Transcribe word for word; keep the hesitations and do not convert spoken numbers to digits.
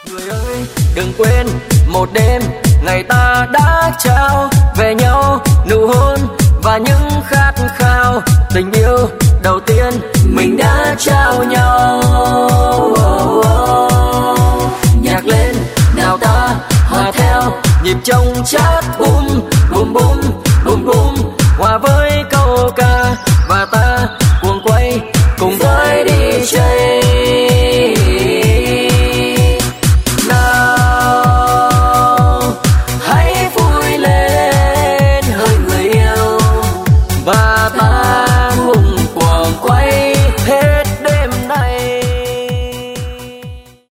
Người ơi đừng quên một đêm ngày ta đã trao về nhau nụ hôn và những khát khao tình yêu đầu tiên mình đã trao nhau. Nhạc lên nào ta hòa theo nhịp trong chát bum bum bum bum bum.